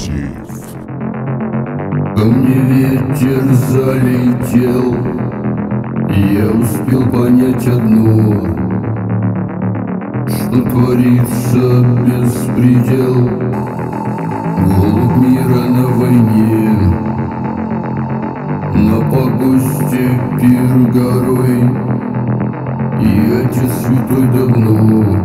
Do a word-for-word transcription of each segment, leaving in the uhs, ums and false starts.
Коллектив. Ко мне ветер залетел, и я успел понять одно, что творится беспредел. Голубь мира на войне, на погосте пир горой, и Отец Святой давно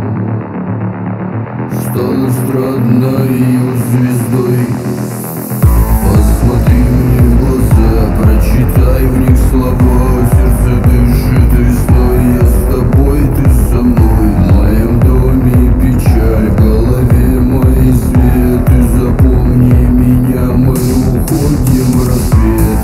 стал эстрадной звездой. Посмотри мне в глаза, прочитай в них слова. Сердце дышит весной, я с тобой, ты со мной. В моем доме печаль, в голове мой свет. Ты запомни меня, мы уходим в рассвет.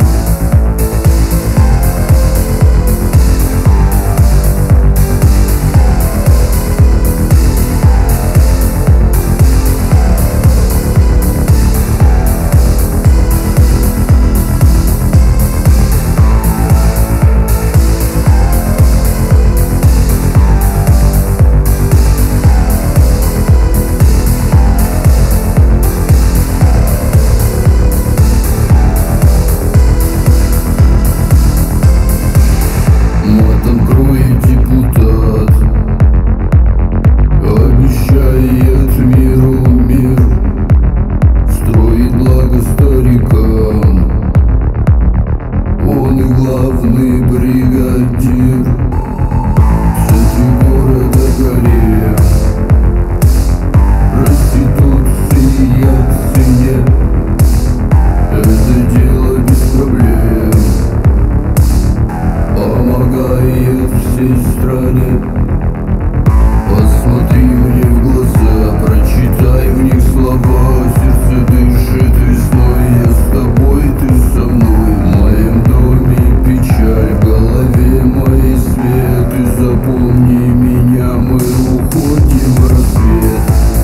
Главный бригадир в центре города горе. Проституция в цене, это дело без проблем. Помогает всей стране. Посмотри мне в глаза, прочитай в них слова. Сердце дышит весной, я с тобой, ты со мной. В моем доме печаль, в голове мой свет. Ты запомни меня, мы уходим в рассвет.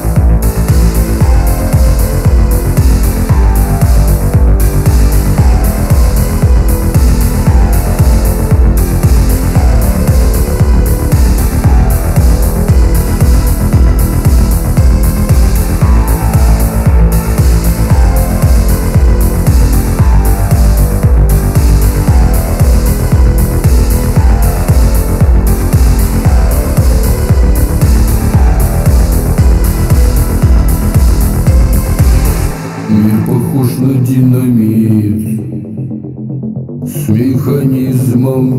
Мир похож на динамит с механизмом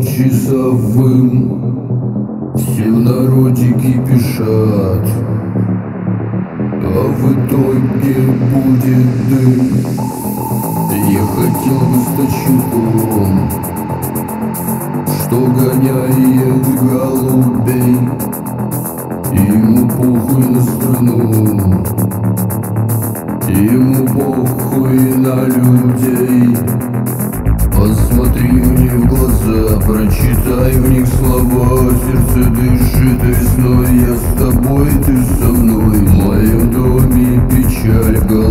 часовым. Все в народе кипишат, а в итоге будет дым. Я хотел бы стать щенком, что гоняет голубей. Ему похуй на страну, ему похуй на людей. Посмотри мне в глаза, прочитай в них слова. Сердце дышит весной, я с тобой, ты со мной. В моем доме печаль.